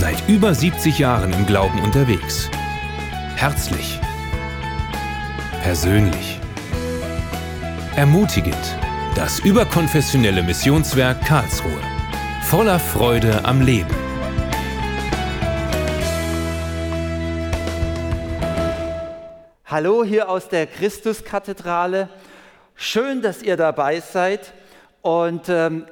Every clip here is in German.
Seit über 70 Jahren im Glauben unterwegs. Herzlich. Persönlich. Ermutigend. Das überkonfessionelle Missionswerk Karlsruhe. Voller Freude am Leben. Hallo hier aus der Christuskathedrale. Schön, dass ihr dabei seid. Und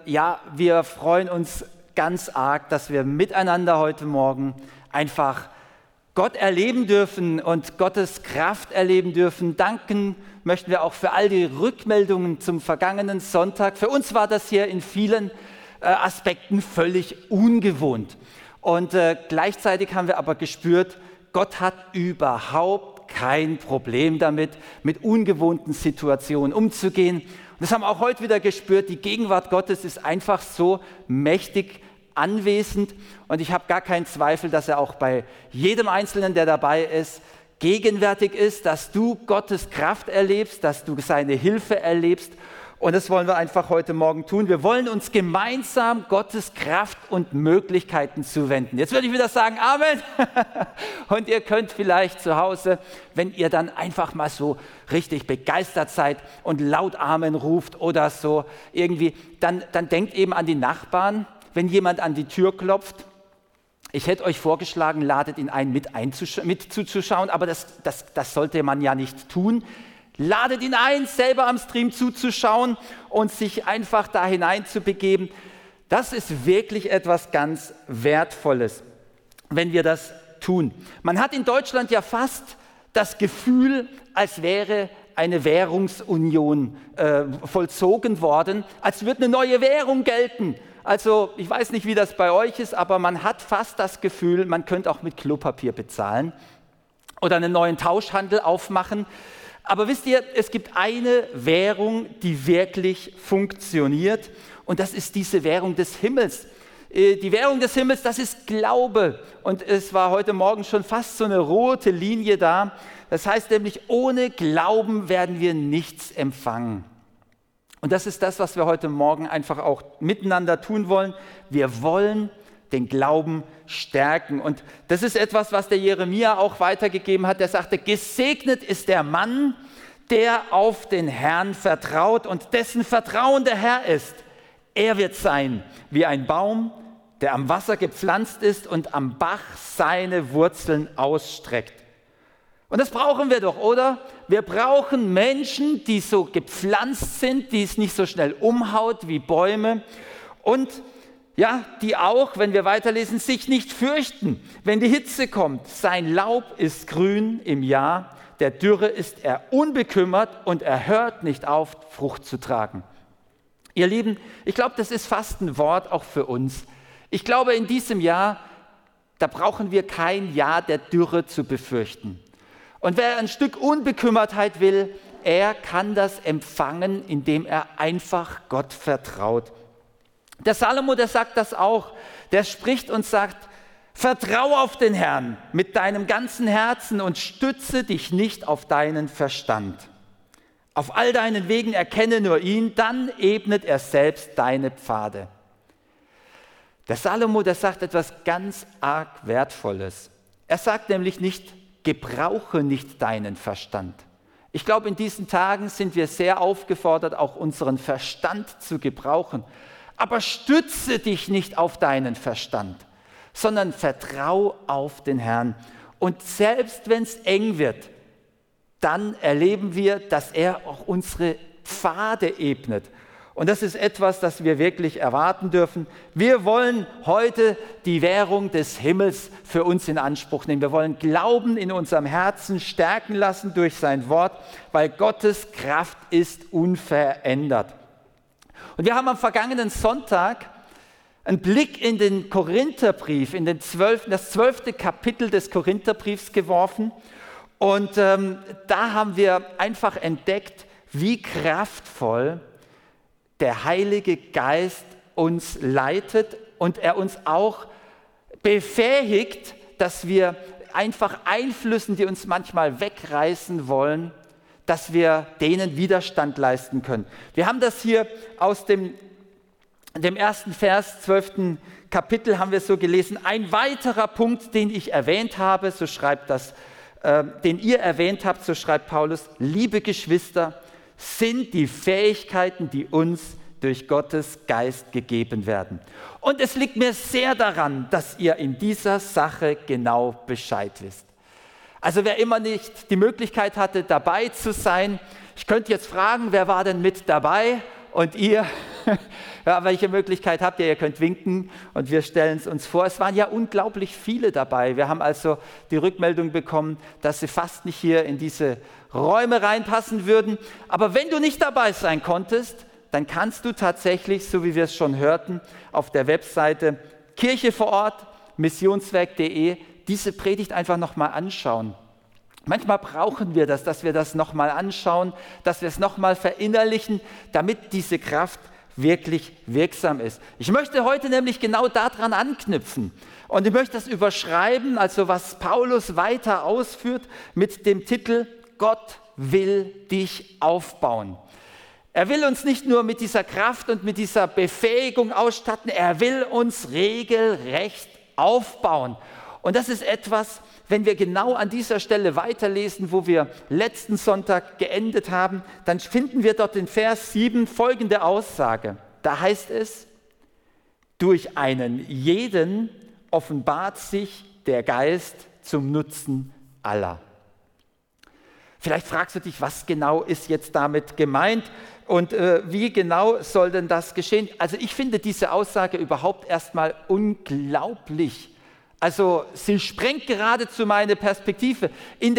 wir freuen uns ganz arg, dass wir miteinander heute Morgen einfach Gott erleben dürfen und Gottes Kraft erleben dürfen. Danken möchten wir auch für all die Rückmeldungen zum vergangenen Sonntag. Für uns war das hier in vielen Aspekten völlig ungewohnt. Und gleichzeitig haben wir aber gespürt, Gott hat überhaupt kein Problem damit, mit ungewohnten Situationen umzugehen. Und das haben wir auch heute wieder gespürt. Die Gegenwart Gottes ist einfach so mächtig anwesend. Und ich habe gar keinen Zweifel, dass er auch bei jedem Einzelnen, der dabei ist, gegenwärtig ist, dass du Gottes Kraft erlebst, dass du seine Hilfe erlebst. Und das wollen wir einfach heute Morgen tun. Wir wollen uns gemeinsam Gottes Kraft und Möglichkeiten zuwenden. Jetzt würde ich wieder sagen, Amen. Und ihr könnt vielleicht zu Hause, wenn ihr dann einfach mal so richtig begeistert seid und laut Amen ruft oder so irgendwie, dann denkt eben an die Nachbarn, wenn jemand an die Tür klopft. Ich hätte euch vorgeschlagen, ladet ihn ein, mit zuzuschauen, aber das sollte man ja nicht tun. Ladet ihn ein, selber am Stream zuzuschauen und sich einfach da hineinzubegeben. Das ist wirklich etwas ganz Wertvolles, wenn wir das tun. Man hat in Deutschland ja fast das Gefühl, als wäre eine Währungsunion vollzogen worden, als würde eine neue Währung gelten. Also ich weiß nicht, wie das bei euch ist, aber man hat fast das Gefühl, man könnte auch mit Klopapier bezahlen oder einen neuen Tauschhandel aufmachen. Aber wisst ihr, es gibt eine Währung, die wirklich funktioniert, und das ist diese Währung des Himmels. Die Währung des Himmels, das ist Glaube, und es war heute Morgen schon fast so eine rote Linie da. Das heißt nämlich, ohne Glauben werden wir nichts empfangen. Und das ist das, was wir heute Morgen einfach auch miteinander tun wollen. Wir wollen den Glauben stärken. Und das ist etwas, was der Jeremia auch weitergegeben hat. Der sagte, gesegnet ist der Mann, der auf den Herrn vertraut und dessen Vertrauen der Herr ist. Er wird sein wie ein Baum, der am Wasser gepflanzt ist und am Bach seine Wurzeln ausstreckt. Und das brauchen wir doch, oder? Wir brauchen Menschen, die so gepflanzt sind, die es nicht so schnell umhaut wie Bäume und ja, die auch, wenn wir weiterlesen, sich nicht fürchten, wenn die Hitze kommt. Sein Laub ist grün im Jahr, der Dürre ist er unbekümmert und er hört nicht auf, Frucht zu tragen. Ihr Lieben, ich glaube, das ist fast ein Wort auch für uns. Ich glaube, in diesem Jahr, da brauchen wir kein Jahr der Dürre zu befürchten. Und wer ein Stück Unbekümmertheit will, er kann das empfangen, indem er einfach Gott vertraut. Der Salomo, der sagt das auch, der spricht und sagt, vertraue auf den Herrn mit deinem ganzen Herzen und stütze dich nicht auf deinen Verstand. Auf all deinen Wegen erkenne nur ihn, dann ebnet er selbst deine Pfade. Der Salomo, der sagt etwas ganz arg Wertvolles. Er sagt nämlich nicht, gebrauche nicht deinen Verstand. Ich glaube, in diesen Tagen sind wir sehr aufgefordert, auch unseren Verstand zu gebrauchen. Aber stütze dich nicht auf deinen Verstand, sondern vertrau auf den Herrn. Und selbst wenn es eng wird, dann erleben wir, dass er auch unsere Pfade ebnet. Und das ist etwas, das wir wirklich erwarten dürfen. Wir wollen heute die Währung des Himmels für uns in Anspruch nehmen. Wir wollen Glauben in unserem Herzen stärken lassen durch sein Wort, weil Gottes Kraft ist unverändert. Und wir haben am vergangenen Sonntag einen Blick in den Korintherbrief, das 12. Kapitel des Korintherbriefs geworfen. Und da haben wir einfach entdeckt, wie kraftvoll der Heilige Geist uns leitet und er uns auch befähigt, dass wir einfach Einflüssen, die uns manchmal wegreißen wollen, dass wir denen Widerstand leisten können. Wir haben das hier aus dem In dem ersten Vers, 12. Kapitel haben wir so gelesen, ein weiterer Punkt, den ich erwähnt habe, so schreibt das, den ihr erwähnt habt, so schreibt Paulus, liebe Geschwister, sind die Fähigkeiten, die uns durch Gottes Geist gegeben werden. Und es liegt mir sehr daran, dass ihr in dieser Sache genau Bescheid wisst. Also wer immer nicht die Möglichkeit hatte, dabei zu sein, ich könnte jetzt fragen, wer war denn mit dabei? Und ihr, ja, welche Möglichkeit habt ihr? Ihr könnt winken und wir stellen es uns vor. Es waren ja unglaublich viele dabei. Wir haben also die Rückmeldung bekommen, dass sie fast nicht hier in diese Räume reinpassen würden. Aber wenn du nicht dabei sein konntest, dann kannst du tatsächlich, so wie wir es schon hörten, auf der Webseite Kirche vor Ort, missionswerk.de, diese Predigt einfach nochmal anschauen. Manchmal brauchen wir das, dass wir das nochmal anschauen, dass wir es nochmal verinnerlichen, damit diese Kraft wirklich wirksam ist. Ich möchte heute nämlich genau daran anknüpfen und ich möchte das überschreiben, also was Paulus weiter ausführt mit dem Titel Gott will dich aufbauen. Er will uns nicht nur mit dieser Kraft und mit dieser Befähigung ausstatten, er will uns regelrecht aufbauen. Und das ist etwas, wenn wir genau an dieser Stelle weiterlesen, wo wir letzten Sonntag geendet haben, dann finden wir dort in Vers 7 folgende Aussage. Da heißt es, durch einen jeden offenbart sich der Geist zum Nutzen aller. Vielleicht fragst du dich, was genau ist jetzt damit gemeint und wie genau soll denn das geschehen? Also ich finde diese Aussage überhaupt erstmal unglaublich. Also sie sprengt geradezu meine Perspektive. In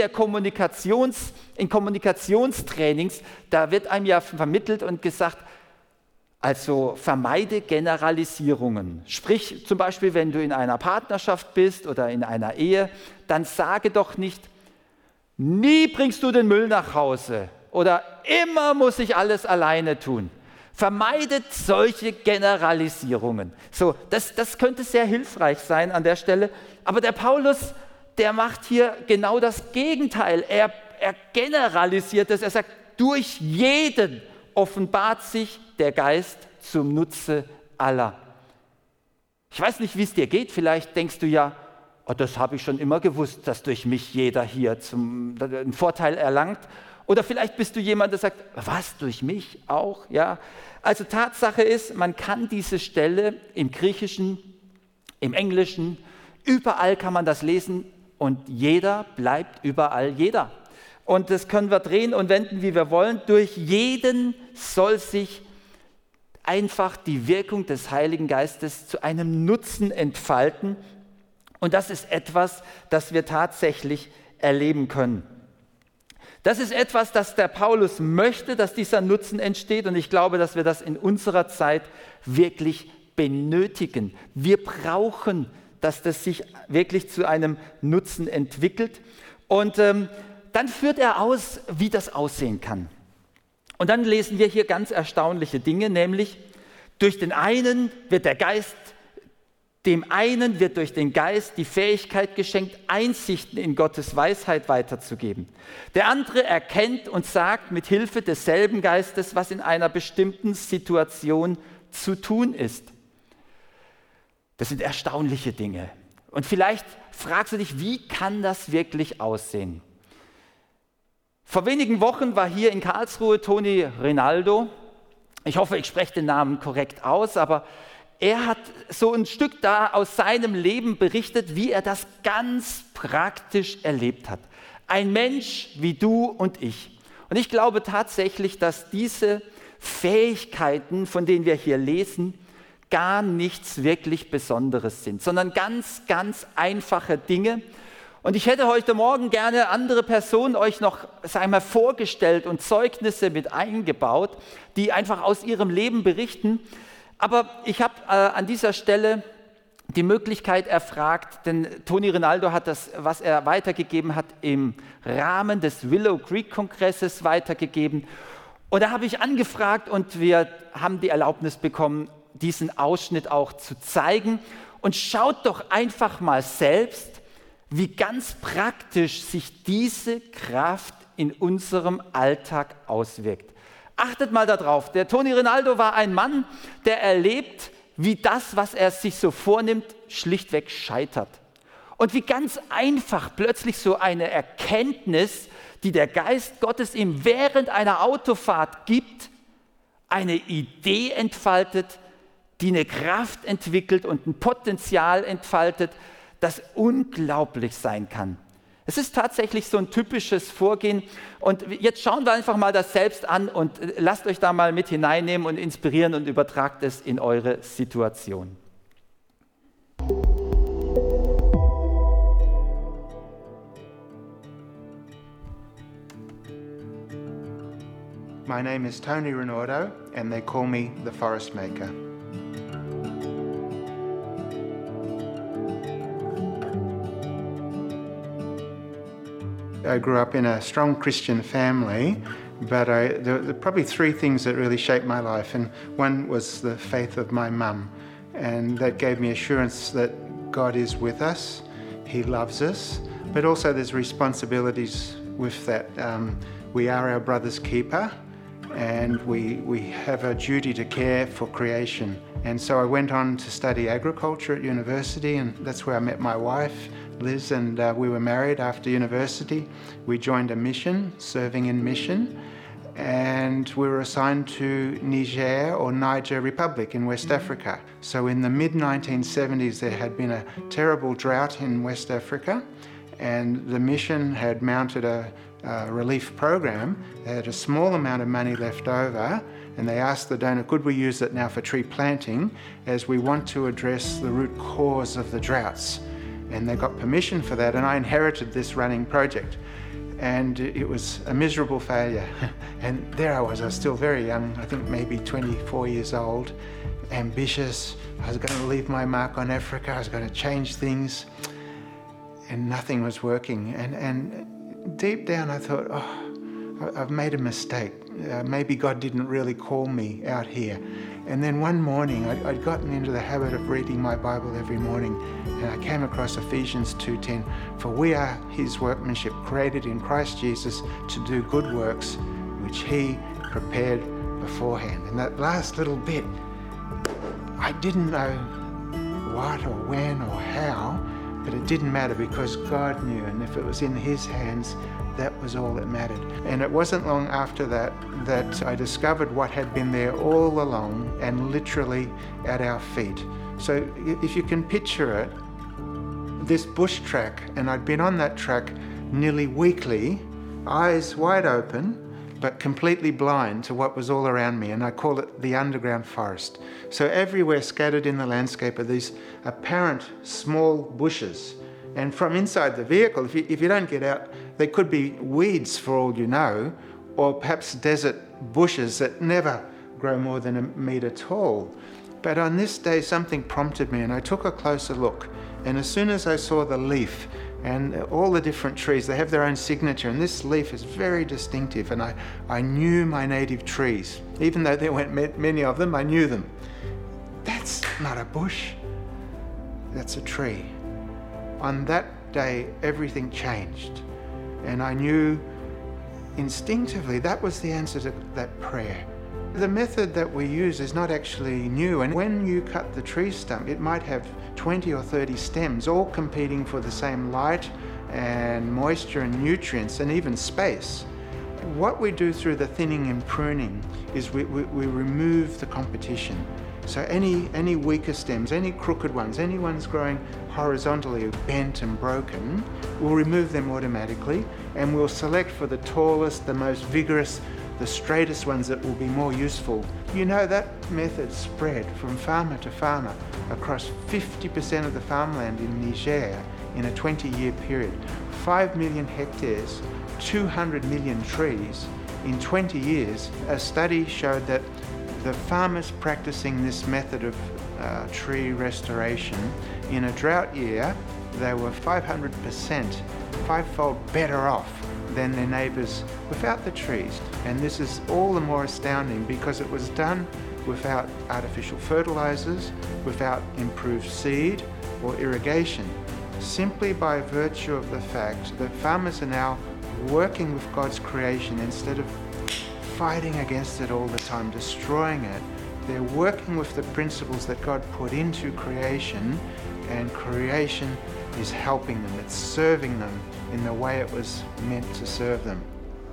Kommunikationstrainings, da wird einem ja vermittelt und gesagt, also vermeide Generalisierungen. Sprich zum Beispiel, wenn du in einer Partnerschaft bist oder in einer Ehe, dann sage doch nicht, nie bringst du den Müll nach Hause oder immer muss ich alles alleine tun. Vermeidet solche Generalisierungen. So, das könnte sehr hilfreich sein an der Stelle. Aber der Paulus, der macht hier genau das Gegenteil. Er generalisiert es. Er sagt, durch jeden offenbart sich der Geist zum Nutze aller. Ich weiß nicht, wie es dir geht. Vielleicht denkst du ja, oh, das habe ich schon immer gewusst, dass durch mich jeder hier einen Vorteil erlangt. Oder vielleicht bist du jemand, der sagt, was, durch mich auch? Ja. Also Tatsache ist, man kann diese Stelle im Griechischen, im Englischen, überall kann man das lesen und jeder bleibt überall jeder. Und das können wir drehen und wenden, wie wir wollen. Durch jeden soll sich einfach die Wirkung des Heiligen Geistes zu einem Nutzen entfalten. Und das ist etwas, das wir tatsächlich erleben können. Das ist etwas, das der Paulus möchte, dass dieser Nutzen entsteht und ich glaube, dass wir das in unserer Zeit wirklich benötigen. Wir brauchen, dass das sich wirklich zu einem Nutzen entwickelt und dann führt er aus, wie das aussehen kann. Und dann lesen wir hier ganz erstaunliche Dinge, nämlich durch den einen wird der Geist, dem einen wird durch den Geist die Fähigkeit geschenkt, Einsichten in Gottes Weisheit weiterzugeben. Der andere erkennt und sagt mit Hilfe desselben Geistes, was in einer bestimmten Situation zu tun ist. Das sind erstaunliche Dinge. Und vielleicht fragst du dich, wie kann das wirklich aussehen? Vor wenigen Wochen war hier in Karlsruhe Toni Rinaldo. Ich hoffe, ich spreche den Namen korrekt aus, aber er hat so ein Stück da aus seinem Leben berichtet, wie er das ganz praktisch erlebt hat. Ein Mensch wie du und ich. Und ich glaube tatsächlich, dass diese Fähigkeiten, von denen wir hier lesen, gar nichts wirklich Besonderes sind, sondern ganz, ganz einfache Dinge. Und ich hätte heute Morgen gerne andere Personen euch noch, sagen wir mal, vorgestellt und Zeugnisse mit eingebaut, die einfach aus ihrem Leben berichten. Aber ich habe an dieser Stelle die Möglichkeit erfragt, denn Toni Rinaldo hat das, was er weitergegeben hat, im Rahmen des Willow Creek Kongresses weitergegeben. Und da habe ich angefragt und wir haben die Erlaubnis bekommen, diesen Ausschnitt auch zu zeigen. Und schaut doch einfach mal selbst, wie ganz praktisch sich diese Kraft in unserem Alltag auswirkt. Achtet mal darauf, der Toni Rinaldo war ein Mann, der erlebt, wie das, was er sich so vornimmt, schlichtweg scheitert. Und wie ganz einfach plötzlich so eine Erkenntnis, die der Geist Gottes ihm während einer Autofahrt gibt, eine Idee entfaltet, die eine Kraft entwickelt und ein Potenzial entfaltet, das unglaublich sein kann. Es ist tatsächlich so ein typisches Vorgehen. Und jetzt schauen wir einfach mal das selbst an und lasst euch da mal mit hineinnehmen und inspirieren und übertragt es in eure Situation. My name is Tony Rinaldo, and they call me the Forest Maker. I grew up in a strong Christian family, but there were probably three things that really shaped my life, and one was the faith of my mum, and that gave me assurance that God is with us, He loves us, but also there's responsibilities with that. We are our brother's keeper, and we have a duty to care for creation. And so I went on to study agriculture at university, and that's where I met my wife, Liz, and we were married after university. We joined a mission, serving in mission, and we were assigned to Niger Republic in West Africa. So in the mid-1970s, there had been a terrible drought in West Africa, and the mission had mounted a relief program. They had a small amount of money left over, and they asked the donor, could we use it now for tree planting, as we want to address the root cause of the droughts. And they got permission for that, and I inherited this running project. And it was a miserable failure. And there I was still very young, I think maybe 24 years old, ambitious. I was going to leave my mark on Africa, I was going to change things, and nothing was working. And deep down I thought, I've made a mistake. Maybe God didn't really call me out here. And then one morning, I'd gotten into the habit of reading my Bible every morning, and I came across Ephesians 2:10, for we are His workmanship, created in Christ Jesus to do good works, which He prepared beforehand. And that last little bit, I didn't know what or when or how, but it didn't matter because God knew, and if it was in His hands, that was all that mattered. And it wasn't long after that I discovered what had been there all along and literally at our feet. So if you can picture it, this bush track, and I'd been on that track nearly weekly, eyes wide open, but completely blind to what was all around me, and I call it the underground forest. So everywhere scattered in the landscape are these apparent small bushes. And from inside the vehicle, if you don't get out, they could be weeds for all you know, or perhaps desert bushes that never grow more than a metre tall. But on this day, something prompted me, and I took a closer look. And as soon as I saw the leaf, and all the different trees, they have their own signature, and this leaf is very distinctive, and I knew my native trees. Even though there weren't many of them, I knew them. That's not a bush, that's a tree. On that day, everything changed, and I knew instinctively that was the answer to that prayer. The method that we use is not actually new, and when you cut the tree stump, it might have 20 or 30 stems, all competing for the same light and moisture and nutrients and even space. What we do through the thinning and pruning is we remove the competition. So any weaker stems, any crooked ones, any ones growing horizontally bent and broken, we'll remove them automatically, and we'll select for the tallest, the most vigorous, the straightest ones that will be more useful. You know, that method spread from farmer to farmer across 50% of the farmland in Niger in a 20-year period. 5 million hectares, 200 million trees. In 20 years, a study showed that the farmers practicing this method of tree restoration, in a drought year, they were 500%, fivefold better off than their neighbours without the trees. And this is all the more astounding because it was done without artificial fertilisers, without improved seed or irrigation, simply by virtue of the fact that farmers are now working with God's creation instead of fighting against it all the time, destroying it. They're working with the principles that God put into creation, and creation is helping them. It's serving them in the way it was meant to serve them.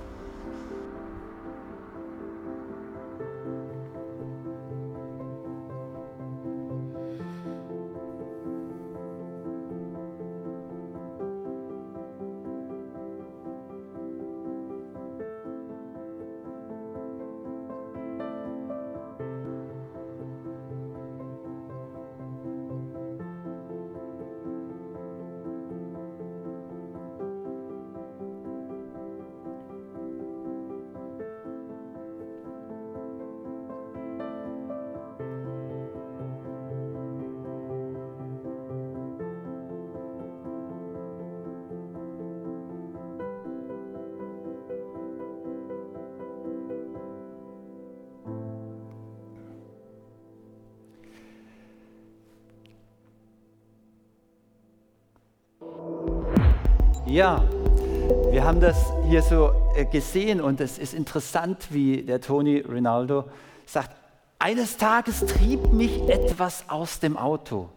Ja, wir haben das hier so gesehen und es ist interessant, wie der Tony Rinaldo sagt, eines Tages trieb mich etwas aus dem Auto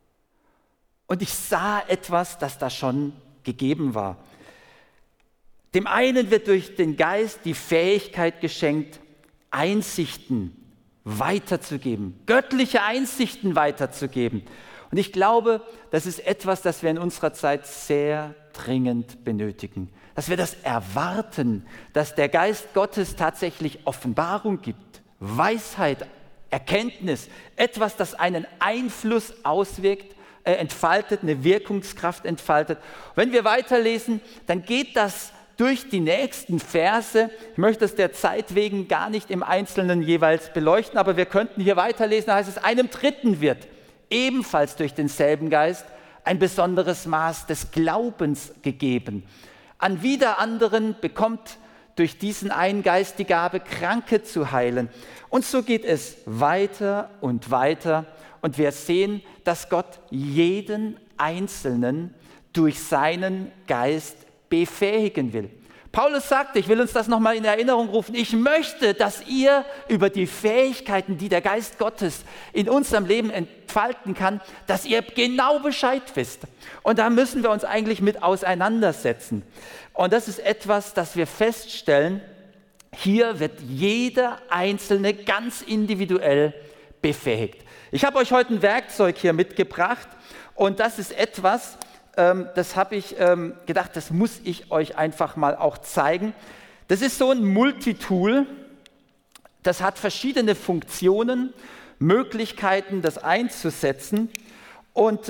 und ich sah etwas, das da schon gegeben war. Dem einen wird durch den Geist die Fähigkeit geschenkt, Einsichten weiterzugeben, göttliche Einsichten weiterzugeben. Und ich glaube, das ist etwas, das wir in unserer Zeit sehr dringend benötigen. Dass wir das erwarten, dass der Geist Gottes tatsächlich Offenbarung gibt, Weisheit, Erkenntnis, etwas, das einen Einfluss auswirkt, entfaltet, eine Wirkungskraft entfaltet. Wenn wir weiterlesen, dann geht das durch die nächsten Verse. Ich möchte es der Zeit wegen gar nicht im Einzelnen jeweils beleuchten, aber wir könnten hier weiterlesen, da heißt es, einem Dritten wird ebenfalls durch denselben Geist ein besonderes Maß des Glaubens gegeben. An wieder anderen bekommt durch diesen einen Geist die Gabe, Kranke zu heilen. Und so geht es weiter und weiter. Und wir sehen, dass Gott jeden Einzelnen durch seinen Geist befähigen will. Paulus sagte, ich will uns das nochmal in Erinnerung rufen, ich möchte, dass ihr über die Fähigkeiten, die der Geist Gottes in unserem Leben entfalten kann, dass ihr genau Bescheid wisst. Und da müssen wir uns eigentlich mit auseinandersetzen. Und das ist etwas, das wir feststellen, hier wird jeder Einzelne ganz individuell befähigt. Ich habe euch heute ein Werkzeug hier mitgebracht und das ist etwas, das habe ich gedacht, das muss ich euch einfach mal auch zeigen. Das ist so ein Multitool, das hat verschiedene Funktionen, Möglichkeiten, das einzusetzen. Und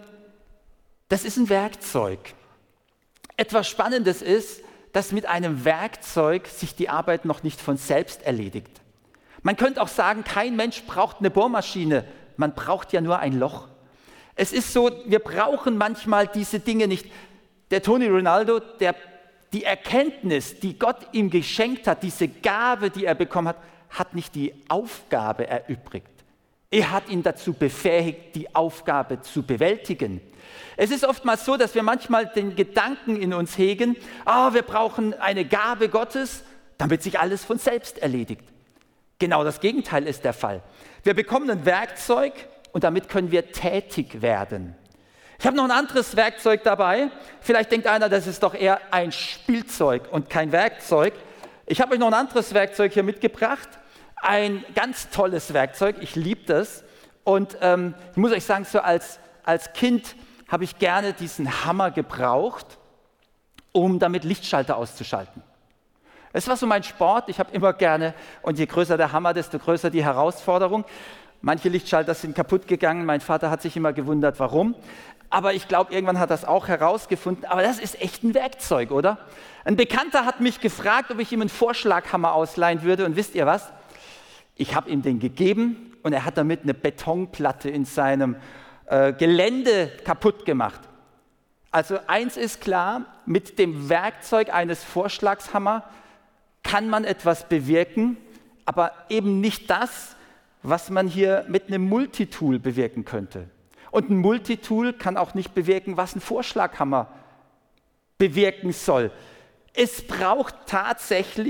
das ist ein Werkzeug. Etwas Spannendes ist, dass mit einem Werkzeug sich die Arbeit noch nicht von selbst erledigt. Man könnte auch sagen, kein Mensch braucht eine Bohrmaschine, man braucht ja nur ein Loch. Es ist so, wir brauchen manchmal diese Dinge nicht. Der Tony Rinaldo, die Erkenntnis, die Gott ihm geschenkt hat, diese Gabe, die er bekommen hat, hat nicht die Aufgabe erübrigt. Er hat ihn dazu befähigt, die Aufgabe zu bewältigen. Es ist oftmals so, dass wir manchmal den Gedanken in uns hegen, wir brauchen eine Gabe Gottes, damit sich alles von selbst erledigt. Genau das Gegenteil ist der Fall. Wir bekommen ein Werkzeug, und damit können wir tätig werden. Ich habe noch ein anderes Werkzeug dabei. Vielleicht denkt einer, das ist doch eher ein Spielzeug und kein Werkzeug. Ich habe euch noch ein anderes Werkzeug hier mitgebracht. Ein ganz tolles Werkzeug. Ich liebe das. Und ich muss euch sagen, so als Kind habe ich gerne diesen Hammer gebraucht, um damit Lichtschalter auszuschalten. Es war so mein Sport. Ich habe immer gerne, und je größer der Hammer, desto größer die Herausforderung. Manche Lichtschalter sind kaputt gegangen, mein Vater hat sich immer gewundert, warum. Aber ich glaube, irgendwann hat er das auch herausgefunden. Aber das ist echt ein Werkzeug, oder? Ein Bekannter hat mich gefragt, ob ich ihm einen Vorschlaghammer ausleihen würde. Und wisst ihr was? Ich habe ihm den gegeben und er hat damit eine Betonplatte in seinem Gelände kaputt gemacht. Also eins ist klar, mit dem Werkzeug eines Vorschlagshammer kann man etwas bewirken, aber eben nicht das, was man hier mit einem Multitool bewirken könnte. Und ein Multitool kann auch nicht bewirken, was ein Vorschlaghammer bewirken soll. Es braucht tatsächlich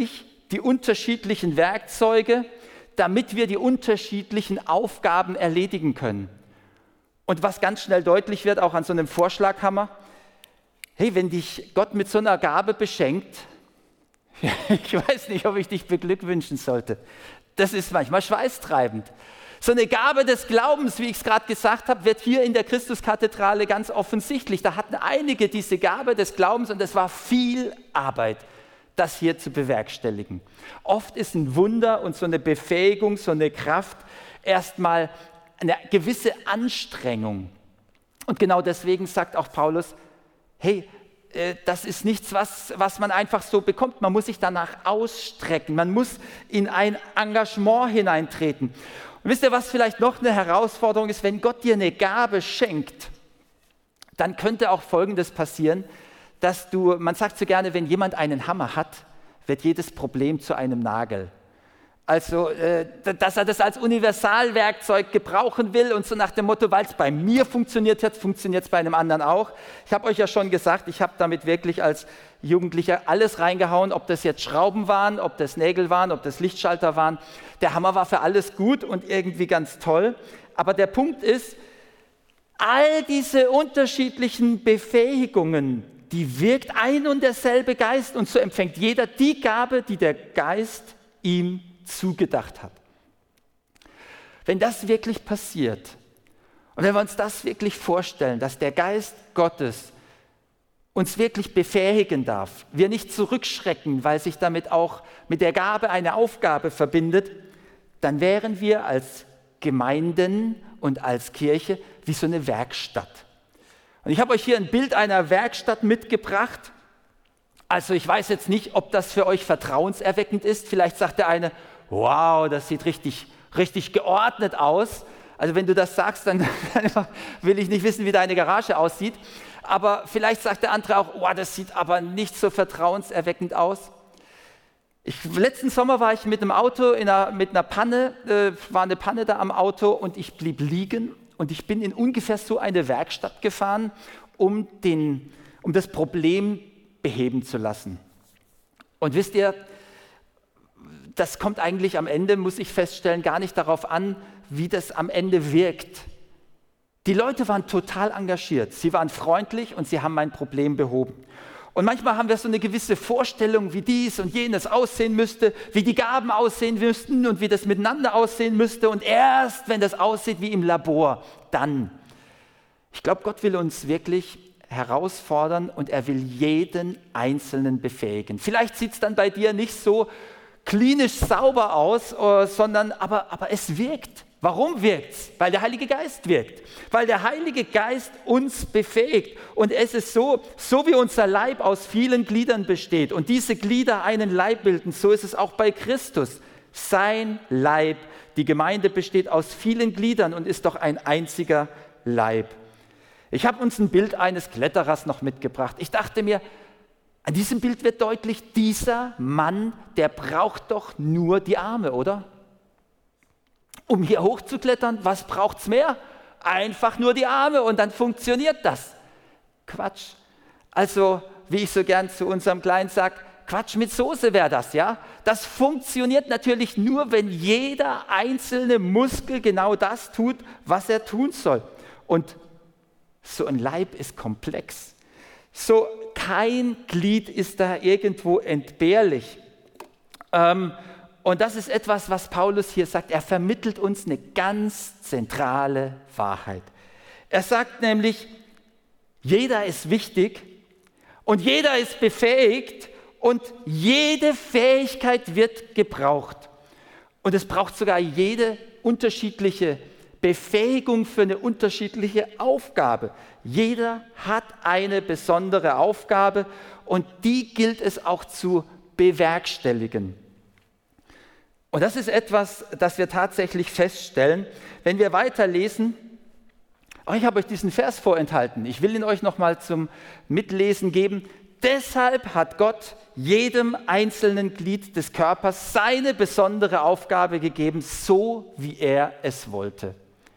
die unterschiedlichen Werkzeuge, damit wir die unterschiedlichen Aufgaben erledigen können. Und was ganz schnell deutlich wird, auch an so einem Vorschlaghammer, hey, wenn dich Gott mit so einer Gabe beschenkt, ich weiß nicht, ob ich dich beglückwünschen sollte. Das ist manchmal schweißtreibend. So eine Gabe des Glaubens, wie ich es gerade gesagt habe, wird hier in der Christuskathedrale ganz offensichtlich. Da hatten einige diese Gabe des Glaubens und es war viel Arbeit, das hier zu bewerkstelligen. Oft ist ein Wunder und so eine Befähigung, so eine Kraft erstmal eine gewisse Anstrengung. Und genau deswegen sagt auch Paulus, hey, das ist nichts, was man einfach so bekommt. Man muss sich danach ausstrecken. Man muss in ein Engagement hineintreten. Und wisst ihr, was vielleicht noch eine Herausforderung ist? Wenn Gott dir eine Gabe schenkt, dann könnte auch Folgendes passieren, dass man sagt so gerne, wenn jemand einen Hammer hat, wird jedes Problem zu einem Nagel. Also, dass er das als Universalwerkzeug gebrauchen will und so nach dem Motto, weil es bei mir funktioniert hat, funktioniert es bei einem anderen auch. Ich habe euch ja schon gesagt, ich habe damit wirklich als Jugendlicher alles reingehauen, ob das jetzt Schrauben waren, ob das Nägel waren, ob das Lichtschalter waren. Der Hammer war für alles gut und irgendwie ganz toll. Aber der Punkt ist, all diese unterschiedlichen Befähigungen, die wirkt ein und derselbe Geist und so empfängt jeder die Gabe, die der Geist ihm zugedacht hat. Wenn das wirklich passiert und wenn wir uns das wirklich vorstellen, dass der Geist Gottes uns wirklich befähigen darf, wir nicht zurückschrecken, weil sich damit auch mit der Gabe eine Aufgabe verbindet, dann wären wir als Gemeinden und als Kirche wie so eine Werkstatt. Und ich habe euch hier ein Bild einer Werkstatt mitgebracht. Also ich weiß jetzt nicht, ob das für euch vertrauenserweckend ist. Vielleicht sagt der eine, wow, das sieht richtig geordnet aus. Also wenn du das sagst, dann will ich nicht wissen, wie deine Garage aussieht. Aber vielleicht sagt der andere auch, wow, das sieht aber nicht so vertrauenserweckend aus. Letzten Sommer war ich mit einem Auto mit einer Panne, war eine Panne da am Auto und ich blieb liegen und ich bin in ungefähr so eine Werkstatt gefahren, um das Problem beheben zu lassen. Und wisst ihr, das kommt eigentlich am Ende, muss ich feststellen, gar nicht darauf an, wie das am Ende wirkt. Die Leute waren total engagiert, sie waren freundlich und sie haben mein Problem behoben. Und manchmal haben wir so eine gewisse Vorstellung, wie dies und jenes aussehen müsste, wie die Gaben aussehen müssten und wie das miteinander aussehen müsste. Und erst, wenn das aussieht wie im Labor, dann. Ich glaube, Gott will uns wirklich herausfordern und er will jeden Einzelnen befähigen. Vielleicht sieht es dann bei dir nicht so klinisch sauber aus, sondern aber es wirkt. Warum wirkt es? Weil der Heilige Geist wirkt. Weil der Heilige Geist uns befähigt. Und es ist so wie unser Leib aus vielen Gliedern besteht und diese Glieder einen Leib bilden, so ist es auch bei Christus. Sein Leib, die Gemeinde besteht aus vielen Gliedern und ist doch ein einziger Leib. Ich habe uns ein Bild eines Kletterers noch mitgebracht. Ich dachte mir, an diesem Bild wird deutlich, dieser Mann, der braucht doch nur die Arme, oder? Um hier hochzuklettern, was braucht's mehr? Einfach nur die Arme und dann funktioniert das. Quatsch. Also, wie ich so gern zu unserem Kleinen sage, Quatsch mit Soße wäre das, ja? Das funktioniert natürlich nur, wenn jeder einzelne Muskel genau das tut, was er tun soll. Und so ein Leib ist komplex. So kein Glied ist da irgendwo entbehrlich. Und das ist etwas, was Paulus hier sagt. Er vermittelt uns eine ganz zentrale Wahrheit. Er sagt nämlich, jeder ist wichtig und jeder ist befähigt und jede Fähigkeit wird gebraucht. Und es braucht sogar jede unterschiedliche Befähigung für eine unterschiedliche Aufgabe. Jeder hat eine besondere Aufgabe und die gilt es auch zu bewerkstelligen. Und das ist etwas, das wir tatsächlich feststellen, wenn wir weiterlesen. Ich habe euch diesen Vers vorenthalten. Ich will ihn euch nochmal zum Mitlesen geben. Deshalb hat Gott jedem einzelnen Glied des Körpers seine besondere Aufgabe gegeben, so wie er es wollte.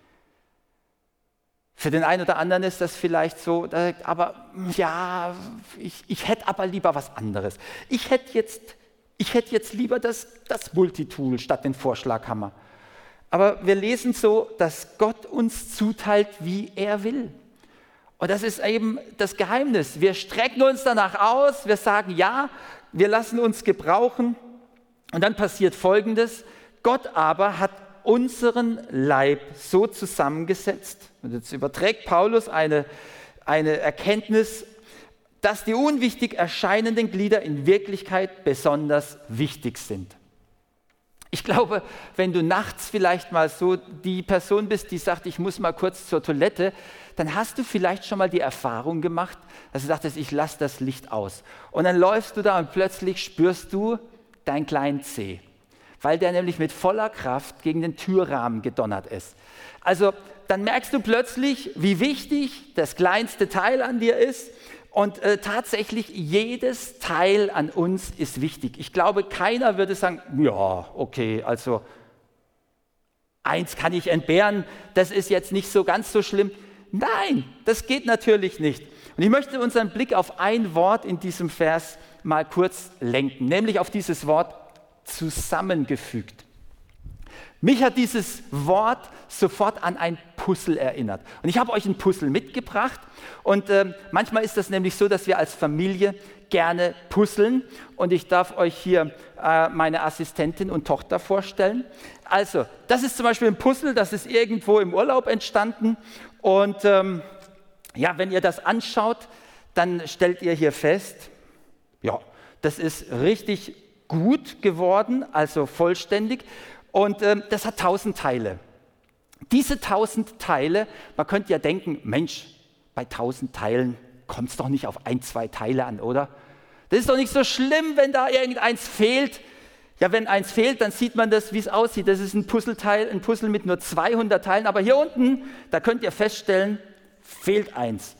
Für den einen oder anderen ist das vielleicht so, aber ja, ich hätte aber lieber was anderes. Ich hätte jetzt Ich hätte jetzt lieber das Multitool statt den Vorschlaghammer. Aber wir lesen so, dass Gott uns zuteilt, wie er will. Und das ist eben das Geheimnis. Wir strecken uns danach aus, wir sagen ja, wir lassen uns gebrauchen. Und dann passiert Folgendes: Gott aber hat unseren Leib so zusammengesetzt, und jetzt überträgt Paulus eine Erkenntnis, dass die unwichtig erscheinenden Glieder in Wirklichkeit besonders wichtig sind. Ich glaube, wenn du nachts vielleicht mal so die Person bist, die sagt, ich muss mal kurz zur Toilette, dann hast du vielleicht schon mal die Erfahrung gemacht, dass du sagtest, ich lasse das Licht aus. Und dann läufst du da und plötzlich spürst du deinen kleinen Zeh, weil der nämlich mit voller Kraft gegen den Türrahmen gedonnert ist. Also dann merkst du plötzlich, wie wichtig das kleinste Teil an dir ist. Und tatsächlich, jedes Teil an uns ist wichtig. Ich glaube, keiner würde sagen, ja, okay, also eins kann ich entbehren, das ist jetzt nicht so ganz so schlimm. Nein, das geht natürlich nicht. Und ich möchte unseren Blick auf ein Wort in diesem Vers mal kurz lenken, nämlich auf dieses Wort zusammengefügt. Mich hat dieses Wort sofort an ein Puzzle erinnert. Und ich habe euch ein Puzzle mitgebracht. Und manchmal ist das nämlich so, dass wir als Familie gerne puzzeln. Und ich darf euch hier meine Assistentin und Tochter vorstellen. Also, das ist zum Beispiel ein Puzzle, das ist irgendwo im Urlaub entstanden. Und ja, wenn ihr das anschaut, dann stellt ihr hier fest, ja, das ist richtig gut geworden, also vollständig. Und das hat 1000 Teile. Diese 1000 Teile, man könnte ja denken, Mensch, bei 1000 Teilen kommt es doch nicht auf 1, 2 Teile an, oder? Das ist doch nicht so schlimm, wenn da irgendeins fehlt. Ja, wenn eins fehlt, dann sieht man das, wie es aussieht. Das ist ein Puzzle mit nur 200 Teilen. Aber hier unten, da könnt ihr feststellen, fehlt eins.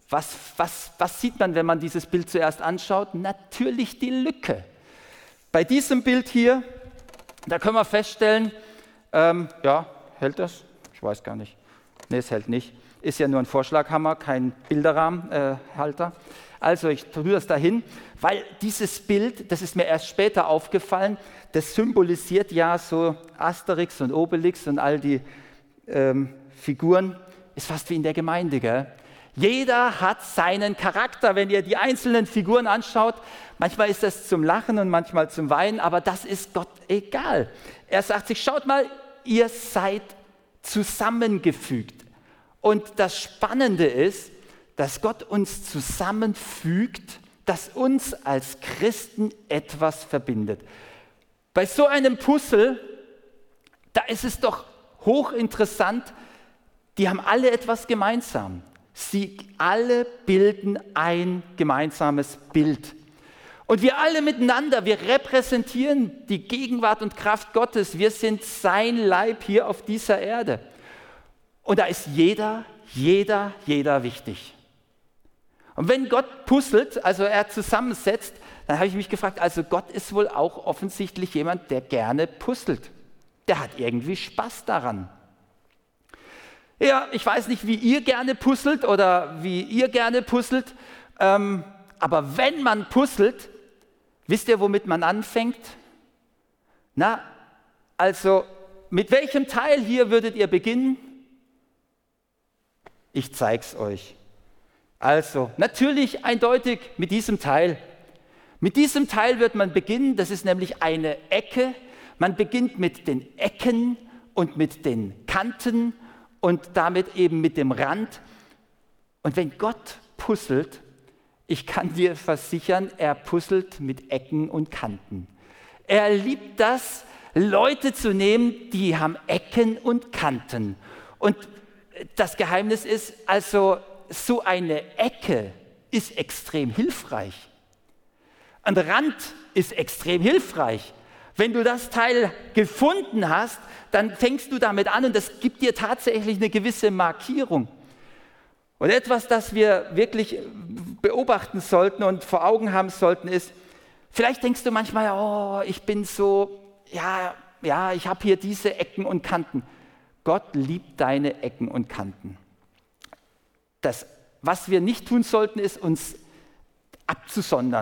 Was sieht man, wenn man dieses Bild zuerst anschaut? Natürlich die Lücke. Bei diesem Bild hier, da können wir feststellen, ja, hält das? Ich weiß gar nicht. Nee, es hält nicht. Ist ja nur ein Vorschlaghammer, kein Bilderrahmenhalter. Also ich tue das dahin, weil dieses Bild, das ist mir erst später aufgefallen, das symbolisiert ja so Asterix und Obelix und all die Figuren, ist fast wie in der Gemeinde, gell? Jeder hat seinen Charakter, wenn ihr die einzelnen Figuren anschaut. Manchmal ist das zum Lachen und manchmal zum Weinen, aber das ist Gott egal. Er sagt sich, schaut mal, ihr seid zusammengefügt. Und das Spannende ist, dass Gott uns zusammenfügt, das uns als Christen etwas verbindet. Bei so einem Puzzle, da ist es doch hochinteressant, die haben alle etwas gemeinsam. Sie alle bilden ein gemeinsames Bild. Und wir alle miteinander, wir repräsentieren die Gegenwart und Kraft Gottes. Wir sind sein Leib hier auf dieser Erde. Und da ist jeder wichtig. Und wenn Gott puzzelt, also er zusammensetzt, dann habe ich mich gefragt, also Gott ist wohl auch offensichtlich jemand, der gerne puzzelt. Der hat irgendwie Spaß daran. Ja, ich weiß nicht, wie ihr gerne puzzelt oder wie ihr gerne puzzelt, aber wenn man puzzelt, wisst ihr, womit man anfängt? Na, also mit welchem Teil hier würdet ihr beginnen? Ich zeig's euch. Also, natürlich eindeutig mit diesem Teil. Mit diesem Teil wird man beginnen, das ist nämlich eine Ecke. Man beginnt mit den Ecken und mit den Kanten und damit eben mit dem Rand. Und wenn Gott puzzelt, ich kann dir versichern, er puzzelt mit Ecken und Kanten. Er liebt das, Leute zu nehmen, die haben Ecken und Kanten. Und das Geheimnis ist, also so eine Ecke ist extrem hilfreich. Ein Rand ist extrem hilfreich. Wenn du das Teil gefunden hast, dann fängst du damit an und das gibt dir tatsächlich eine gewisse Markierung. Und etwas, das wir wirklich beobachten sollten und vor Augen haben sollten, ist, vielleicht denkst du manchmal, oh, ich bin so, ja, ich habe hier diese Ecken und Kanten. Gott liebt deine Ecken und Kanten. Das, was wir nicht tun sollten, ist uns abzusondern.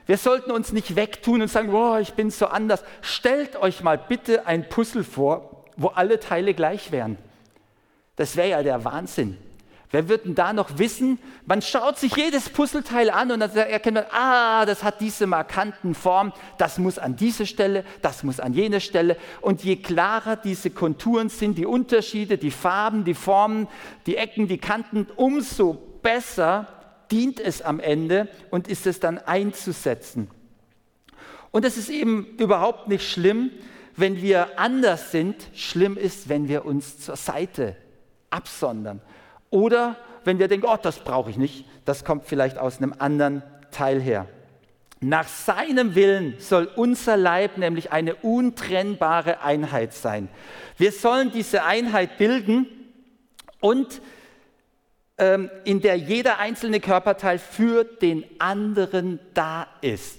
Wir sollten uns nicht wegtun und sagen, boah, ich bin so anders. Stellt euch mal bitte ein Puzzle vor, wo alle Teile gleich wären. Das wäre ja der Wahnsinn. Wer wird denn da noch wissen? Man schaut sich jedes Puzzleteil an und dann erkennt man, das hat diese markanten Formen, das muss an diese Stelle, das muss an jene Stelle. Und je klarer diese Konturen sind, die Unterschiede, die Farben, die Formen, die Ecken, die Kanten, umso besser dient es am Ende und ist es dann einzusetzen. Und es ist eben überhaupt nicht schlimm, wenn wir anders sind. Schlimm ist, wenn wir uns zur Seite absondern. Oder wenn wir denken, das brauche ich nicht, das kommt vielleicht aus einem anderen Teil her. Nach seinem Willen soll unser Leib nämlich eine untrennbare Einheit sein. Wir sollen diese Einheit bilden und in der jeder einzelne Körperteil für den anderen da ist.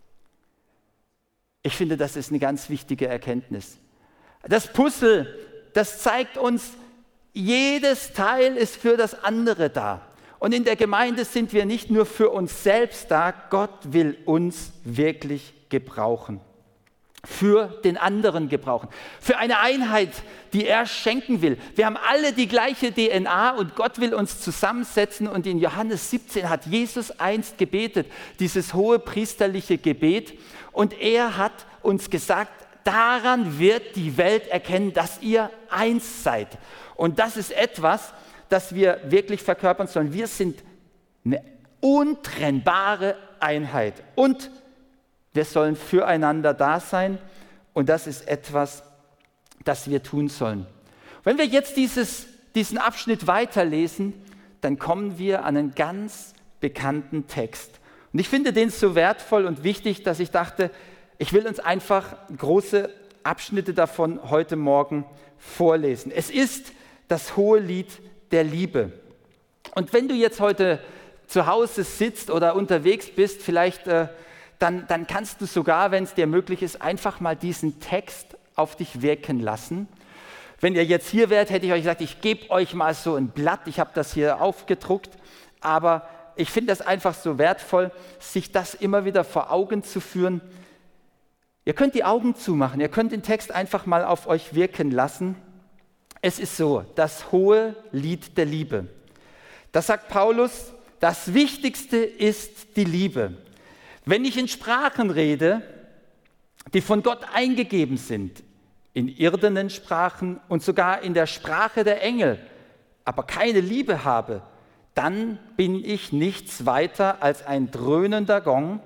Ich finde, das ist eine ganz wichtige Erkenntnis. Das Puzzle, das zeigt uns, jedes Teil ist für das andere da. Und in der Gemeinde sind wir nicht nur für uns selbst da, Gott will uns wirklich gebrauchen. Für den anderen gebrauchen. Für eine Einheit, die er schenken will. Wir haben alle die gleiche DNA und Gott will uns zusammensetzen. Und in Johannes 17 hat Jesus einst gebetet, dieses hohe priesterliche Gebet. Und er hat uns gesagt, daran wird die Welt erkennen, dass ihr eins seid. Und das ist etwas, das wir wirklich verkörpern sollen. Wir sind eine untrennbare Einheit und wir sollen füreinander da sein und das ist etwas, das wir tun sollen. Wenn wir jetzt diesen Abschnitt weiterlesen, dann kommen wir an einen ganz bekannten Text. Und ich finde den so wertvoll und wichtig, dass ich dachte, ich will uns einfach große Abschnitte davon heute Morgen vorlesen. Es ist das hohe Lied der Liebe. Und wenn du jetzt heute zu Hause sitzt oder unterwegs bist, vielleicht dann kannst du sogar, wenn es dir möglich ist, einfach mal diesen Text auf dich wirken lassen. Wenn ihr jetzt hier wärt, hätte ich euch gesagt, ich gebe euch mal so ein Blatt, ich habe das hier aufgedruckt, aber ich finde das einfach so wertvoll, sich das immer wieder vor Augen zu führen. Ihr könnt die Augen zumachen, ihr könnt den Text einfach mal auf euch wirken lassen. Es ist so, das hohe Lied der Liebe. Da sagt Paulus, das Wichtigste ist die Liebe. Wenn ich in Sprachen rede, die von Gott eingegeben sind, in irdenen Sprachen und sogar in der Sprache der Engel, aber keine Liebe habe, dann bin ich nichts weiter als ein dröhnender Gong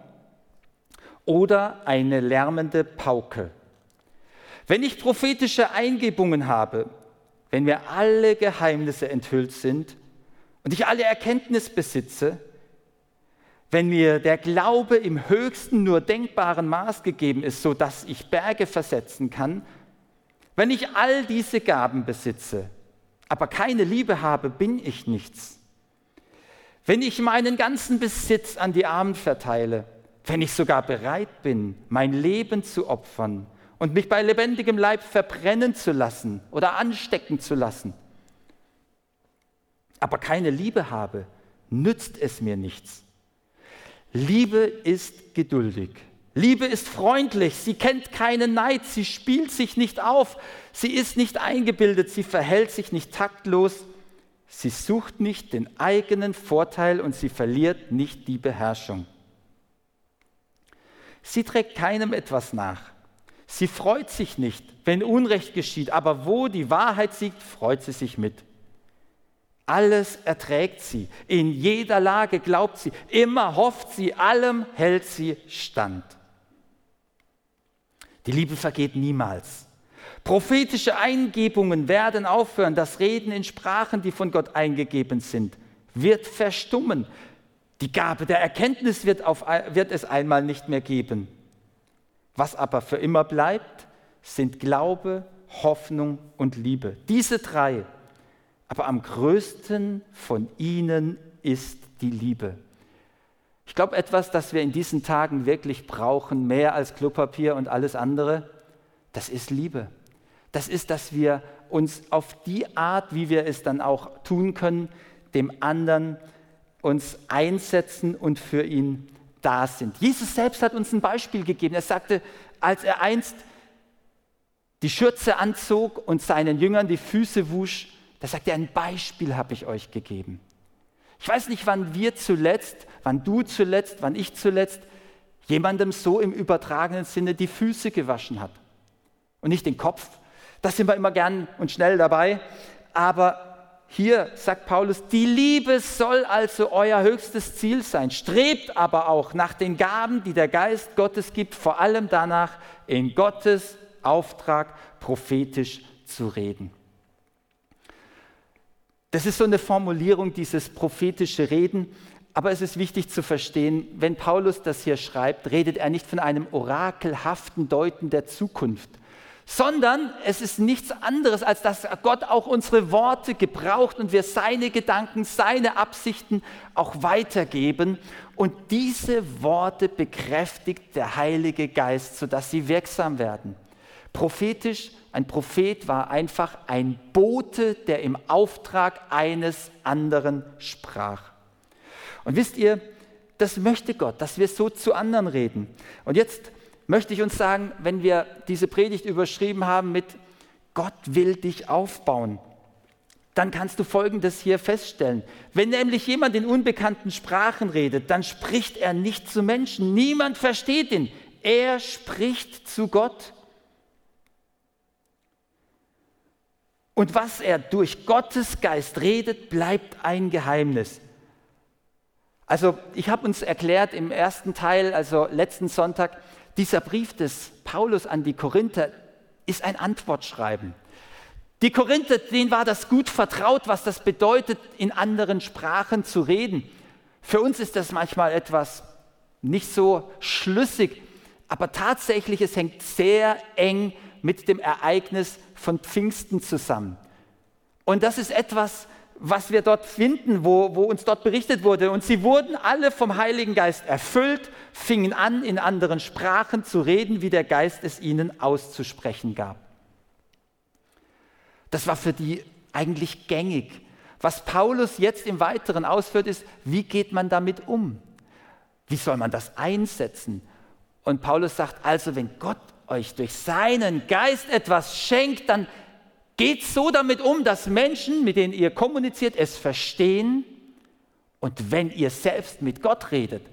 oder eine lärmende Pauke. Wenn ich prophetische Eingebungen habe, wenn mir alle Geheimnisse enthüllt sind und ich alle Erkenntnis besitze, wenn mir der Glaube im höchsten nur denkbaren Maß gegeben ist, sodass ich Berge versetzen kann, wenn ich all diese Gaben besitze, aber keine Liebe habe, bin ich nichts. Wenn ich meinen ganzen Besitz an die Armen verteile, wenn ich sogar bereit bin, mein Leben zu opfern und mich bei lebendigem Leib verbrennen zu lassen oder anstecken zu lassen, aber keine Liebe habe, nützt es mir nichts. Liebe ist geduldig. Liebe ist freundlich. Sie kennt keinen Neid. Sie spielt sich nicht auf. Sie ist nicht eingebildet. Sie verhält sich nicht taktlos. Sie sucht nicht den eigenen Vorteil und sie verliert nicht die Beherrschung. Sie trägt keinem etwas nach. Sie freut sich nicht, wenn Unrecht geschieht, aber wo die Wahrheit siegt, freut sie sich mit. Alles erträgt sie, in jeder Lage glaubt sie, immer hofft sie, allem hält sie stand. Die Liebe vergeht niemals. Prophetische Eingebungen werden aufhören, das Reden in Sprachen, die von Gott eingegeben sind, wird verstummen. Die Gabe der Erkenntnis wird es einmal nicht mehr geben. Was aber für immer bleibt, sind Glaube, Hoffnung und Liebe. Diese drei. Aber am größten von ihnen ist die Liebe. Ich glaube, etwas, das wir in diesen Tagen wirklich brauchen, mehr als Klopapier und alles andere, das ist Liebe. Das ist, dass wir uns auf die Art, wie wir es dann auch tun können, dem anderen uns einsetzen und für ihn da sind. Jesus selbst hat uns ein Beispiel gegeben. Er sagte, als er einst die Schürze anzog und seinen Jüngern die Füße wusch, da sagt er, ein Beispiel habe ich euch gegeben. Ich weiß nicht, wann du zuletzt, wann ich zuletzt jemandem so im übertragenen Sinne die Füße gewaschen hat. Und nicht den Kopf. Das sind wir immer gern und schnell dabei. Aber hier sagt Paulus, die Liebe soll also euer höchstes Ziel sein. Strebt aber auch nach den Gaben, die der Geist Gottes gibt, vor allem danach, in Gottes Auftrag prophetisch zu reden. Das ist so eine Formulierung, dieses prophetische Reden. Aber es ist wichtig zu verstehen, wenn Paulus das hier schreibt, redet er nicht von einem orakelhaften Deuten der Zukunft, sondern es ist nichts anderes, als dass Gott auch unsere Worte gebraucht und wir seine Gedanken, seine Absichten auch weitergeben. Und diese Worte bekräftigt der Heilige Geist, sodass sie wirksam werden. Prophetisch, ein Prophet war einfach ein Bote, der im Auftrag eines anderen sprach. Und wisst ihr, das möchte Gott, dass wir so zu anderen reden. Und jetzt möchte ich uns sagen, wenn wir diese Predigt überschrieben haben mit Gott will dich aufbauen, dann kannst du Folgendes hier feststellen. Wenn nämlich jemand in unbekannten Sprachen redet, dann spricht er nicht zu Menschen. Niemand versteht ihn. Er spricht zu Gott. Und was er durch Gottes Geist redet, bleibt ein Geheimnis. Also ich habe uns erklärt im ersten Teil, also letzten Sonntag, dieser Brief des Paulus an die Korinther ist ein Antwortschreiben. Die Korinther, denen war das gut vertraut, was das bedeutet, in anderen Sprachen zu reden. Für uns ist das manchmal etwas nicht so schlüssig, aber tatsächlich, es hängt sehr eng mit dem Ereignis von Pfingsten zusammen. Und das ist etwas, was wir dort finden, wo uns dort berichtet wurde. Und sie wurden alle vom Heiligen Geist erfüllt, fingen an, in anderen Sprachen zu reden, wie der Geist es ihnen auszusprechen gab. Das war für die eigentlich gängig. Was Paulus jetzt im Weiteren ausführt, ist, wie geht man damit um? Wie soll man das einsetzen? Und Paulus sagt, also wenn Gott euch durch seinen Geist etwas schenkt, dann geht so damit um, dass Menschen, mit denen ihr kommuniziert, es verstehen. Und wenn ihr selbst mit Gott redet,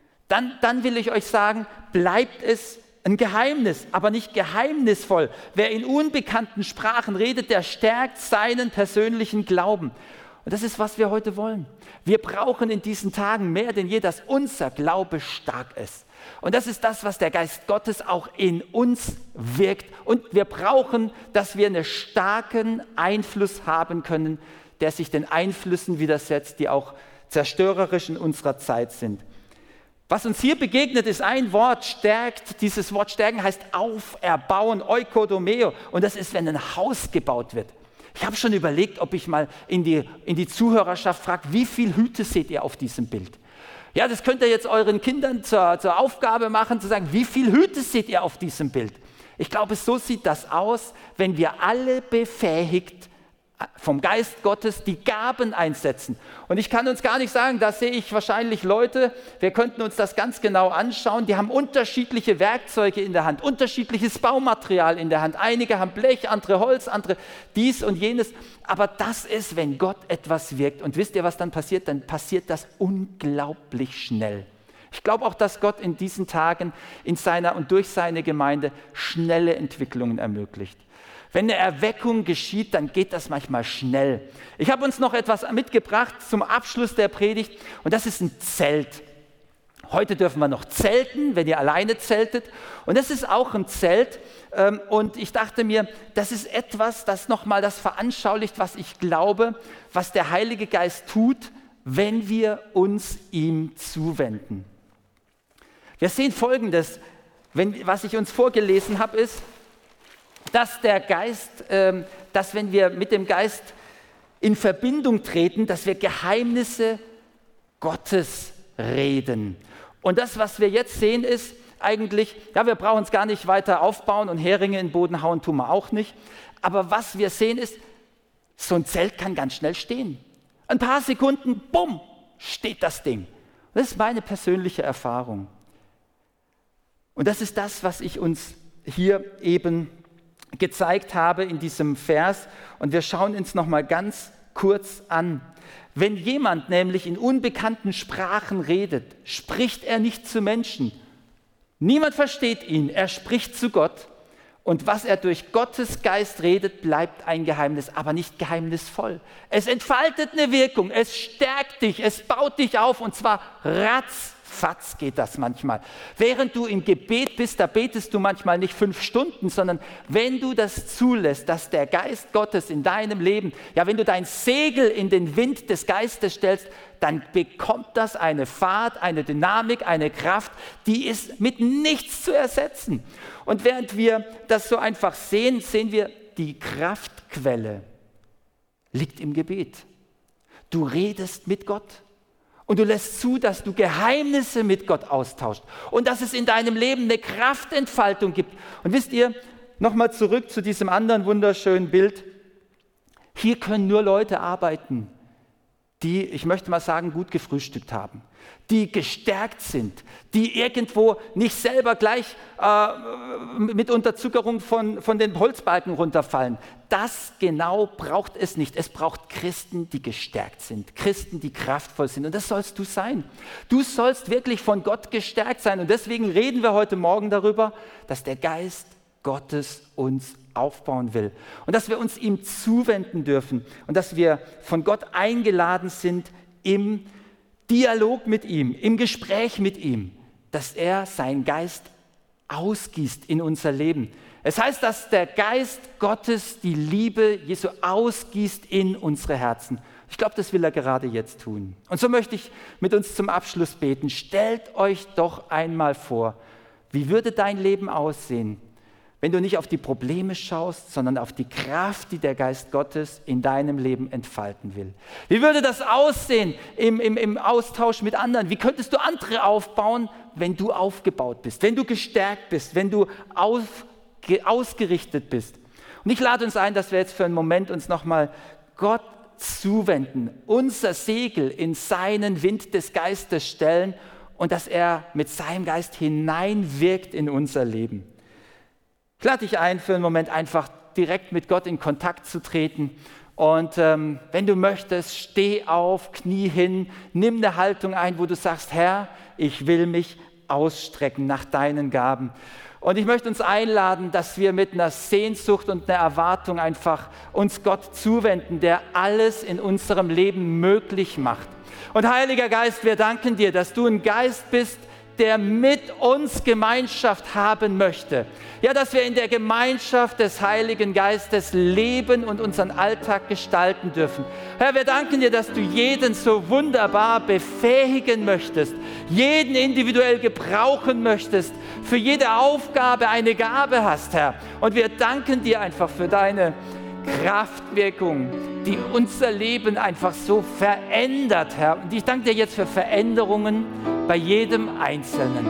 dann will ich euch sagen, bleibt es ein Geheimnis, aber nicht geheimnisvoll. Wer in unbekannten Sprachen redet, der stärkt seinen persönlichen Glauben. Und das ist, was wir heute wollen. Wir brauchen in diesen Tagen mehr denn je, dass unser Glaube stark ist. Und das ist das, was der Geist Gottes auch in uns wirkt. Und wir brauchen, dass wir einen starken Einfluss haben können, der sich den Einflüssen widersetzt, die auch zerstörerisch in unserer Zeit sind. Was uns hier begegnet, ist ein Wort, stärkt. Dieses Wort stärken heißt auferbauen, oikodomeo. Und das ist, wenn ein Haus gebaut wird. Ich habe schon überlegt, ob ich mal in die Zuhörerschaft frage, wie viele Hüte seht ihr auf diesem Bild? Ja, das könnt ihr jetzt euren Kindern zur Aufgabe machen, zu sagen, wie viele Hüte seht ihr auf diesem Bild? Ich glaube, so sieht das aus, wenn wir alle befähigt vom Geist Gottes die Gaben einsetzen. Und ich kann uns gar nicht sagen, da sehe ich wahrscheinlich Leute, wir könnten uns das ganz genau anschauen, die haben unterschiedliche Werkzeuge in der Hand, unterschiedliches Baumaterial in der Hand. Einige haben Blech, andere Holz, andere dies und jenes. Aber das ist, wenn Gott etwas wirkt. Und wisst ihr, was dann passiert? Dann passiert das unglaublich schnell. Ich glaube auch, dass Gott in diesen Tagen in seiner und durch seine Gemeinde schnelle Entwicklungen ermöglicht. Wenn eine Erweckung geschieht, dann geht das manchmal schnell. Ich habe uns noch etwas mitgebracht zum Abschluss der Predigt und das ist ein Zelt. Heute dürfen wir noch zelten, wenn ihr alleine zeltet. Und das ist auch ein Zelt. Und ich dachte mir, das ist etwas, das nochmal das veranschaulicht, was ich glaube, was der Heilige Geist tut, wenn wir uns ihm zuwenden. Wir sehen Folgendes, was ich uns vorgelesen habe, ist, dass der Geist, dass wenn wir mit dem Geist in Verbindung treten, dass wir Geheimnisse Gottes reden. Und das, was wir jetzt sehen, ist eigentlich, ja, wir brauchen es gar nicht weiter aufbauen und Heringe in den Boden hauen tun wir auch nicht. Aber was wir sehen ist, so ein Zelt kann ganz schnell stehen. Ein paar Sekunden, bumm, steht das Ding. Das ist meine persönliche Erfahrung. Und das ist das, was ich uns hier eben gezeigt habe in diesem Vers. Und wir schauen uns noch mal ganz kurz an. Wenn jemand nämlich in unbekannten Sprachen redet, spricht er nicht zu Menschen. Niemand versteht ihn, er spricht zu Gott. Und was er durch Gottes Geist redet, bleibt ein Geheimnis, aber nicht geheimnisvoll. Es entfaltet eine Wirkung, es stärkt dich, es baut dich auf und zwar ratzfatz geht das manchmal. Während du im Gebet bist, da betest du manchmal nicht 5 Stunden, sondern wenn du das zulässt, dass der Geist Gottes in deinem Leben, ja, wenn du dein Segel in den Wind des Geistes stellst, dann bekommt das eine Fahrt, eine Dynamik, eine Kraft, die ist mit nichts zu ersetzen. Und während wir das so einfach sehen, sehen wir, die Kraftquelle liegt im Gebet. Du redest mit Gott und du lässt zu, dass du Geheimnisse mit Gott austauscht und dass es in deinem Leben eine Kraftentfaltung gibt. Und wisst ihr, nochmal zurück zu diesem anderen wunderschönen Bild. Hier können nur Leute arbeiten, die, ich möchte mal sagen, gut gefrühstückt haben, die gestärkt sind, die irgendwo nicht selber gleich mit Unterzuckerung von den Holzbalken runterfallen. Das genau braucht es nicht. Es braucht Christen, die gestärkt sind, Christen, die kraftvoll sind. Und das sollst du sein. Du sollst wirklich von Gott gestärkt sein. Und deswegen reden wir heute Morgen darüber, dass der Geist Gottes uns aufbauen will und dass wir uns ihm zuwenden dürfen und dass wir von Gott eingeladen sind im Dialog mit ihm, im Gespräch mit ihm, dass er seinen Geist ausgießt in unser Leben. Es heißt, dass der Geist Gottes die Liebe Jesu ausgießt in unsere Herzen. Ich glaube, das will er gerade jetzt tun. Und so möchte ich mit uns zum Abschluss beten. Stellt euch doch einmal vor, wie würde dein Leben aussehen, wenn du nicht auf die Probleme schaust, sondern auf die Kraft, die der Geist Gottes in deinem Leben entfalten will. Wie würde das aussehen im Austausch mit anderen? Wie könntest du andere aufbauen, wenn du aufgebaut bist, wenn du gestärkt bist, wenn du ausgerichtet bist? Und ich lade uns ein, dass wir jetzt für einen Moment uns nochmal Gott zuwenden, unser Segel in seinen Wind des Geistes stellen und dass er mit seinem Geist hineinwirkt in unser Leben. Ich lade dich ein, für einen Moment einfach direkt mit Gott in Kontakt zu treten. Und wenn du möchtest, steh auf, knie hin, nimm eine Haltung ein, wo du sagst, Herr, ich will mich ausstrecken nach deinen Gaben. Und ich möchte uns einladen, dass wir mit einer Sehnsucht und einer Erwartung einfach uns Gott zuwenden, der alles in unserem Leben möglich macht. Und Heiliger Geist, wir danken dir, dass du ein Geist bist, der mit uns Gemeinschaft haben möchte. Ja, dass wir in der Gemeinschaft des Heiligen Geistes leben und unseren Alltag gestalten dürfen. Herr, wir danken dir, dass du jeden so wunderbar befähigen möchtest, jeden individuell gebrauchen möchtest, für jede Aufgabe eine Gabe hast, Herr. Und wir danken dir einfach für deine Kraftwirkung, die unser Leben einfach so verändert, Herr. Und ich danke dir jetzt für Veränderungen bei jedem Einzelnen,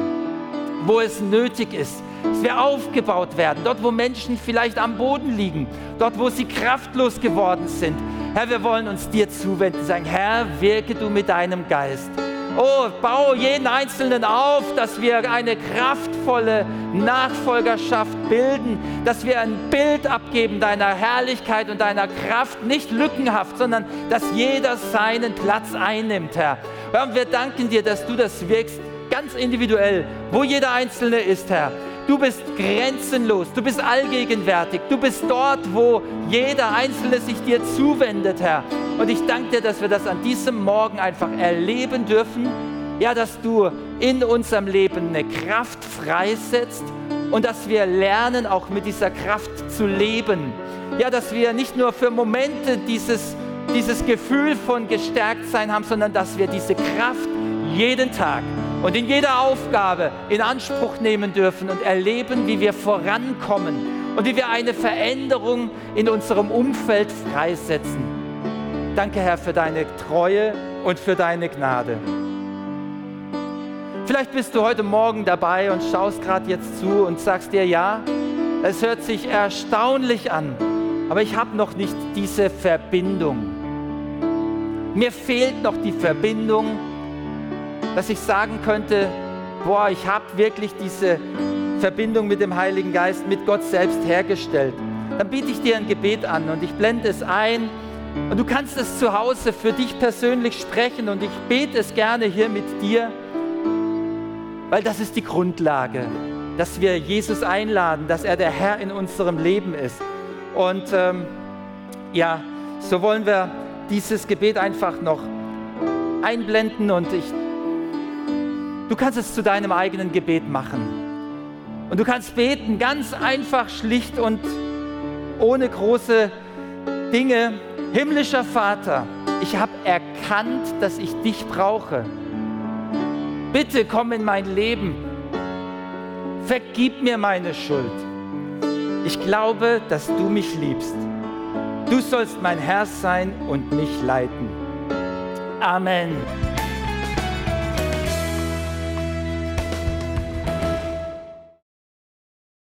wo es nötig ist, dass wir aufgebaut werden, dort, wo Menschen vielleicht am Boden liegen, dort, wo sie kraftlos geworden sind. Herr, wir wollen uns dir zuwenden, sagen, Herr, wirke du mit deinem Geist. Oh, bau jeden Einzelnen auf, dass wir eine kraftvolle Nachfolgerschaft bilden, dass wir ein Bild abgeben deiner Herrlichkeit und deiner Kraft, nicht lückenhaft, sondern dass jeder seinen Platz einnimmt, Herr. Und wir danken dir, dass du das wirkst, ganz individuell, wo jeder Einzelne ist, Herr. Du bist grenzenlos, du bist allgegenwärtig, du bist dort, wo jeder Einzelne sich dir zuwendet, Herr. Und ich danke dir, dass wir das an diesem Morgen einfach erleben dürfen, ja, dass du in unserem Leben eine Kraft freisetzt und dass wir lernen, auch mit dieser Kraft zu leben. Ja, dass wir nicht nur für Momente dieses Gefühl von Gestärktsein haben, sondern dass wir diese Kraft jeden Tag und in jeder Aufgabe in Anspruch nehmen dürfen und erleben, wie wir vorankommen und wie wir eine Veränderung in unserem Umfeld freisetzen. Danke, Herr, für deine Treue und für deine Gnade. Vielleicht bist du heute Morgen dabei und schaust gerade jetzt zu und sagst dir, ja, es hört sich erstaunlich an, aber ich habe noch nicht diese Verbindung. Mir fehlt noch die Verbindung dass ich sagen könnte, boah, ich habe wirklich diese Verbindung mit dem Heiligen Geist, mit Gott selbst hergestellt. Dann biete ich dir ein Gebet an und ich blende es ein. Und du kannst es zu Hause für dich persönlich sprechen und ich bete es gerne hier mit dir, weil das ist die Grundlage, dass wir Jesus einladen, dass er der Herr in unserem Leben ist. Und so wollen wir dieses Gebet einfach noch einblenden und du kannst es zu deinem eigenen Gebet machen. Und du kannst beten, ganz einfach, schlicht und ohne große Dinge. Himmlischer Vater, ich habe erkannt, dass ich dich brauche. Bitte komm in mein Leben. Vergib mir meine Schuld. Ich glaube, dass du mich liebst. Du sollst mein Herr sein und mich leiten. Amen.